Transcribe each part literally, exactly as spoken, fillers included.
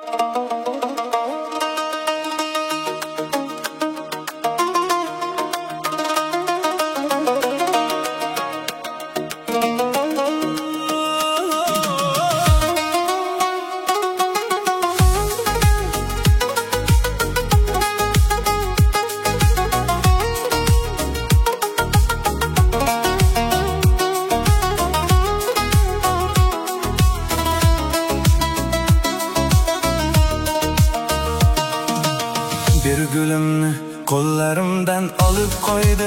Bir gülümni qo'llarimdan olib qo'ydi,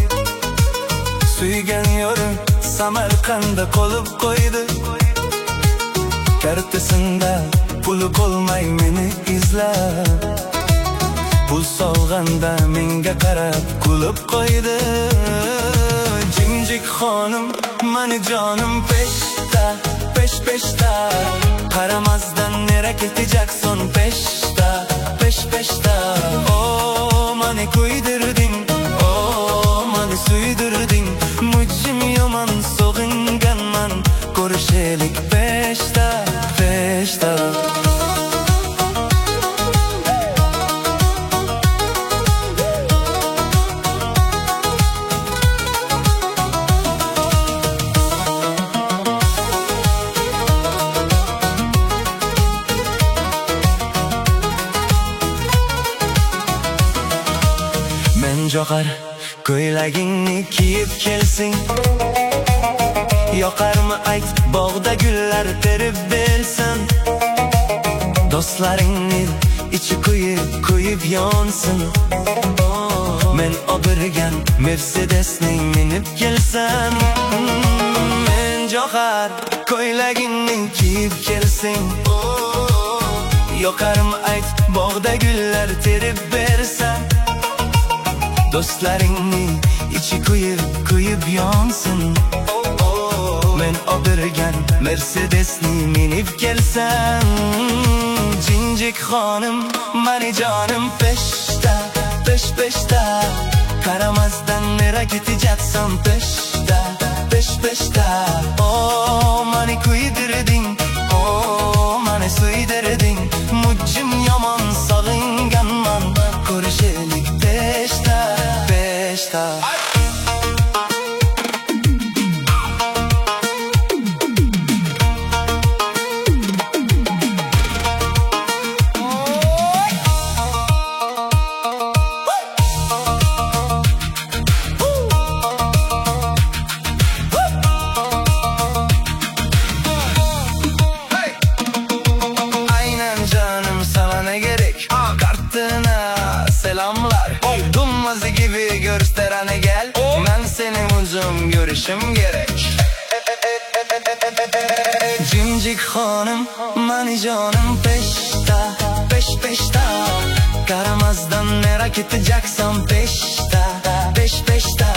suygan yorim Samarqandda qolib qo'ydi. Kartasida puli qolmay meni izlab, pul solganda menga qarab kulib qo'ydi. Jimjik xonim, mani jonim peshta, pesh peshta, qaramasdan nera ketijaqson peshta, pesh peshta. Oh, mani kuydirding, oh, mani suydirding, mujim yomon sog'inganman, ko'rishaylik peshta, peshta. Joqar ko'ylagingni kiyib kelsing, yoqarmi ayt bog'da gullar terib bersam, do'stlaringning ichi kuyib kuyib yonsin. Men obirgan Mercedesning minib kelsam, men joqar ko'ylagingni kiyib kelsing, yoqarmi ayt bog'da gullar terib bersam, do'stlaringning ichi kuyib kuyib yonsin. Men obirgan Mercedesni minib kelsam, jinjik xonim, mani jonim peshta, pesh peshta, qaramasdan nera ketijaqson peshta, pesh peshta. Oh, mani kuydirding, oh, mani suydirding, mujim yomon sog'inganman, ko'rishaylik peshta, peshta. Selamlar, Dummazı gibi gösterene gel, ben senin uzun görüşüm gerek. Cimcik hanım, mani canım peşta, peş peşta, qaramazdan merak edeceksen peşta, peş peşta.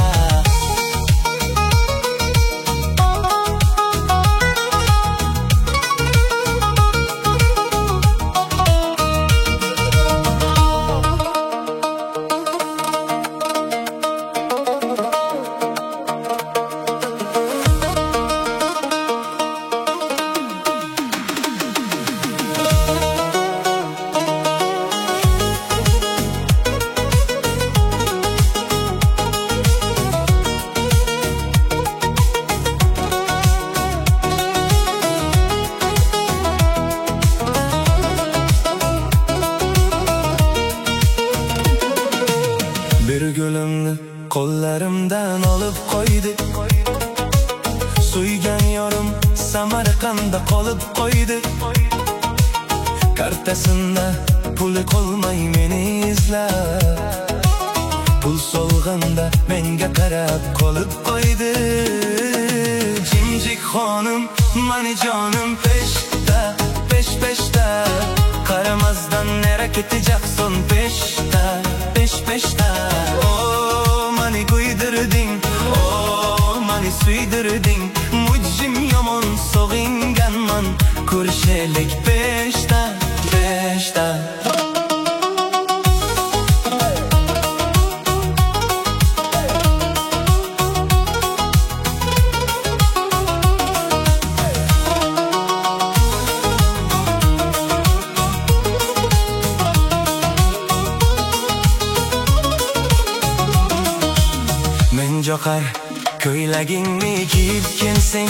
Bir gülümni qo'llarimdan olib qo'ydi, suygan yorim Samarqandda qolib qo'ydi. Kartasida puli qolmay meni izlab, pul solganda menga qarab qolib qo'ydi. Jimjik xonim, mani jonim peshta, pesh peshta, qaramasdan nera ketijaqson peshta, pesh peshta. Oh, mani kuydirding, oh, mani suydirding, mujim yomon sog'inganman, ko'rishaylik peshta, peshta. joqar ko'ylagingni kiyib kelsang,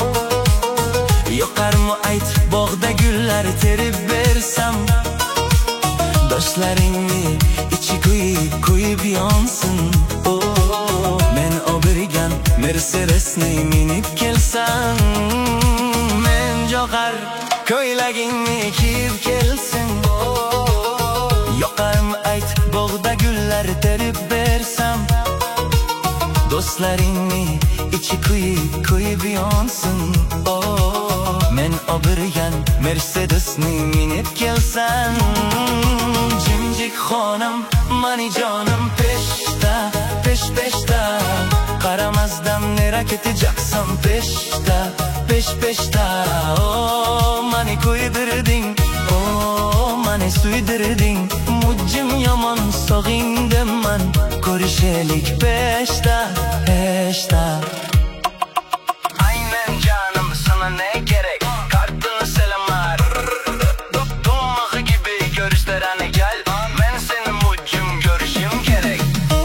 yoqarmi ayt bog'da gullar terib bersam, do'stlaringni ichi kuyib kuyib yonsin. Oh, men obirgan Mercedesni minib kelsam, men joqar ko'ylagingni kiyib kelsang, yoqarmi ayt bog'da gullar terib bersam, do'stlaringni ichi kuyib kuyib yonsin. Oh, men obirgan Mercedesni minib kelsam, jimjik xonim mani jonim peshda pesh peshda, qaramasdan nera ketajaksam peshda pesh peshda. Oh, mani kuydirding, oh, mani suydirding, mujjim yomon sog'ingdim man, ko'rishaylik peshda peshda. Aynen canım, sana ne gerek? Kartını selamlar, dokunmak gibi görüşlerine gel, ben senin mujjim görüşüm gerek.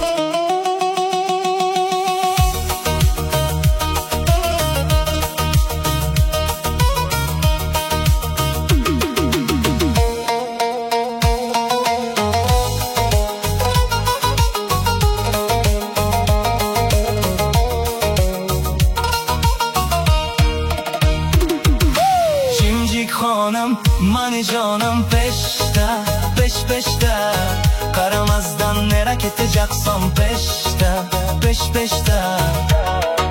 Xonim mani jonim peshda pesh peshda, qaramasdan nera ketajaksam peshda pesh peshda.